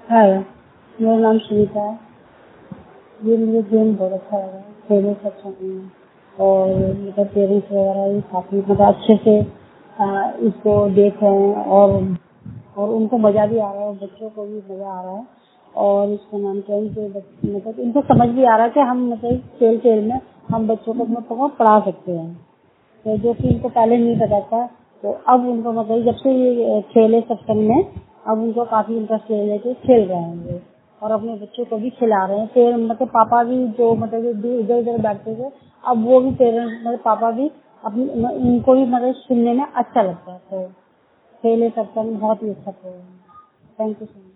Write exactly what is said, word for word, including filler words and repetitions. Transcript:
हाय, मेरा नाम सुनीता है। ये मुझे गेम बहुत अच्छा लगा, पेरेंट्स अच्छा नहीं है और मतलब पेरेंट्स वगैरह भी काफी मतलब अच्छे से आ, इसको देख रहे हैं और और उनको मजा भी आ रहा है, बच्चों को भी मजा आ रहा है और इसका नाम क्या है, इनके बच- मतलब इनको समझ भी आ रहा है कि हम मतलब खेल खेल में हम बच्चों को मतलब बहुत पढ़ा सकते हैं, तो जो कि इनको पहले नहीं पता था। तो अब उनको मतलब जब से ये खेले सत्संग में अब उनको काफी इंटरेस्ट ले लेके खेल रहे हैं ये और अपने बच्चों को भी खिला रहे हैं। फिर मतलब पापा भी जो मतलब इधर उधर बैठते थे, अब वो भी पेरेंट्स मतलब पापा भी अपनी इनको भी मतलब सुनने में अच्छा लगता है। तो खेले सत्संग बहुत ही अच्छा प्रोग्राम है। Thank you so much.